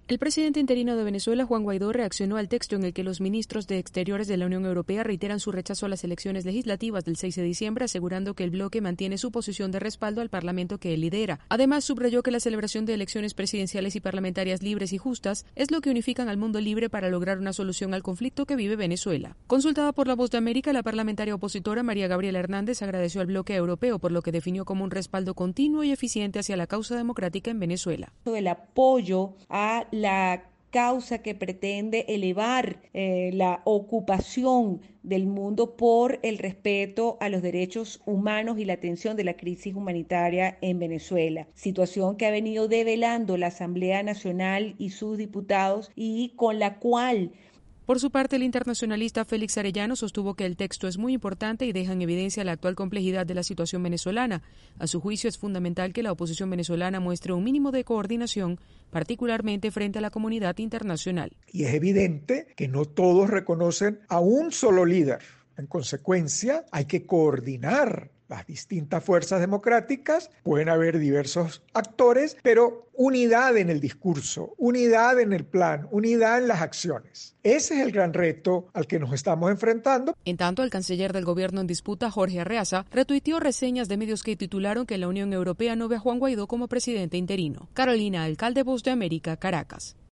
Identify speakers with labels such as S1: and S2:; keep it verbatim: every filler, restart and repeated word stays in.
S1: El presidente interino de Venezuela, Juan Guaidó, reaccionó al texto en el que los ministros de Exteriores de la Unión Europea reiteran su rechazo a las elecciones legislativas del seis de diciembre, asegurando que el bloque mantiene su posición de respaldo al Parlamento que él lidera. Además, subrayó que la celebración de elecciones presidenciales y parlamentarias libres y justas es lo que unifican al mundo libre para lograr una solución al conflicto que vive Venezuela. Consultada por La Voz de América, la parlamentaria opositora María Gabriela Hernández agradeció al bloque europeo por lo que definió como un respaldo continuo y eficiente hacia la causa democrática en Venezuela.
S2: El apoyo a la causa que pretende elevar eh, la ocupación del mundo por el respeto a los derechos humanos y la atención de la crisis humanitaria en Venezuela, situación que ha venido develando la Asamblea Nacional y sus diputados y con la cual...
S1: Por su parte, el internacionalista Félix Arellano sostuvo que el texto es muy importante y deja en evidencia la actual complejidad de la situación venezolana. A su juicio, es fundamental que la oposición venezolana muestre un mínimo de coordinación, particularmente frente a la comunidad internacional.
S3: Y es evidente que no todos reconocen a un solo líder. En consecuencia, hay que coordinar las distintas fuerzas democráticas, pueden haber diversos actores, pero unidad en el discurso, unidad en el plan, unidad en las acciones. Ese es el gran reto al que nos estamos enfrentando.
S1: En tanto, el canciller del gobierno en disputa, Jorge Arreaza, retuiteó reseñas de medios que titularon que la Unión Europea no ve a Juan Guaidó como presidente interino. Carolina Alcalde, Voz de América, Caracas.